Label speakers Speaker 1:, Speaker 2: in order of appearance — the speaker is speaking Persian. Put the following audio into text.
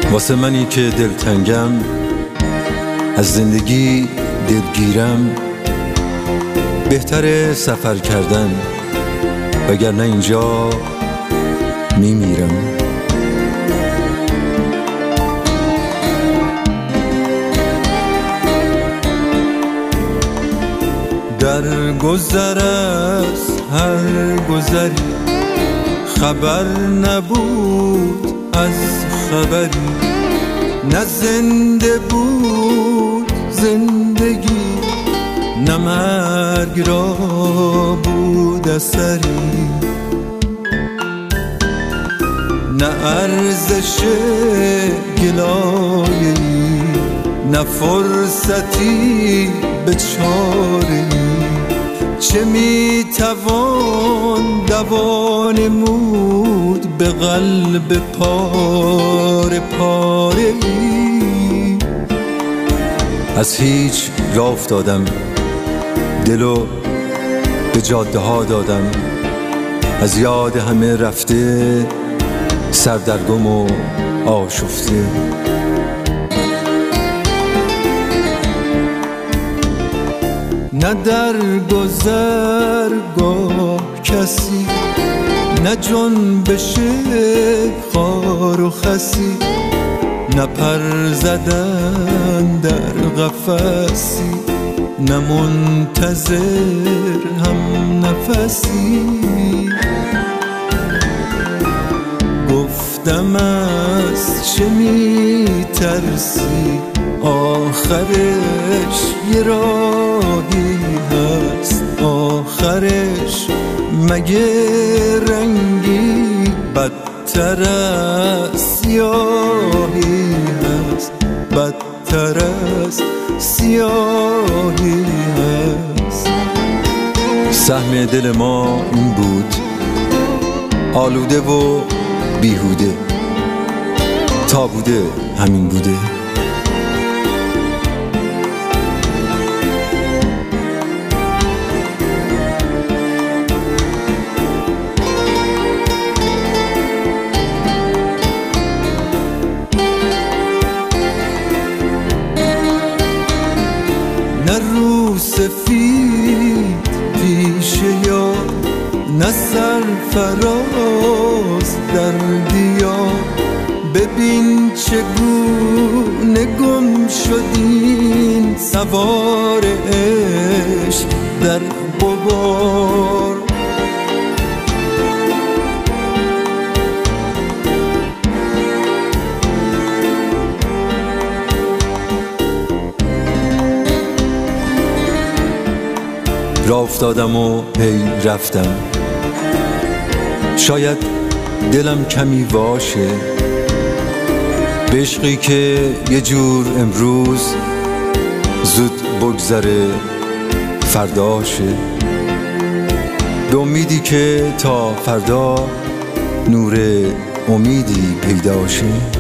Speaker 1: واسه منی که دلتنگم، از زندگی دلگیرم، بهتره سفر کردن وگرنه اینجا میمیرم. در گذر از هر گذری خبر نبود از خبری، نه زنده بود زندگی، نه مرگ را بود اثری، نه ارزش گلایه‌ای، نه فرصتی به چاره‌ای. چه میتوان دوا نمود به قلب پاره پاره‌ای؟ از هیچ راه افتادم، دلو به جاده ها دادم، از یاد همه رفته، سردرگم و آشفته. نه در گذرگاه کسی، نه جنبش خار و خسی، نه پر زدن در قفسی، نه منتظر هم نفسی. گفتم از چه میترسی، آخرش یه راهی هست، آخرش مگه رنگی بدتر از سیاهی هست، بدتر از سیاهی هست. سهم دل ما این بود، آلوده و بیهوده، تا بوده همین بوده. نه رو سفید پیشه یا، نه سرفراز در دیار. ببین چگونه گم شدین سوار عشق در غبار. راه افتادم و هی رفتم، شاید دلم کمی واشه، به عشقی که یه جور امروز زود بگذره فرداشه، به امیدی که تا فردا نور امیدی پیداشه.